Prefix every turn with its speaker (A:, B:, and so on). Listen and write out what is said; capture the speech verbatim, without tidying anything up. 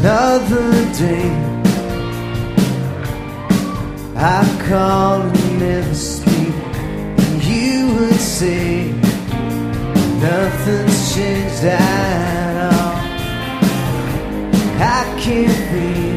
A: another day. I call and never speak, and you would say nothing's changed at all. I can't breathe.